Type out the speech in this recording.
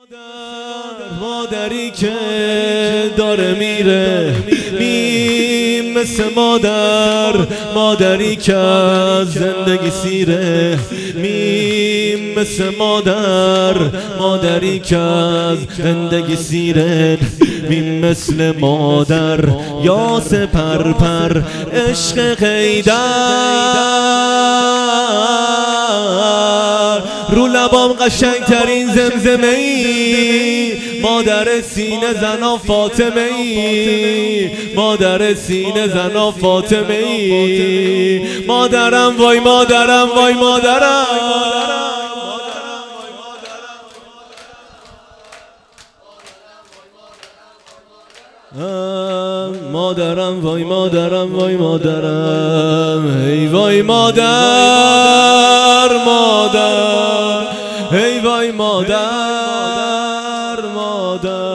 مادری که داره میره مثل مادری که از زندگی سیره مثل مادری که از زندگی سیره مثل مادر یا سپر عشق قیدر رو لبام قشنگترین زمزمه ای مادر سینه زنا فاطمه ای مادر سینه زنا فاطمه ای مادرم وای مادرم وای مادرم مادرم وای مادرم وای مادرم ای وای مادر مادر ای وای مادر مادر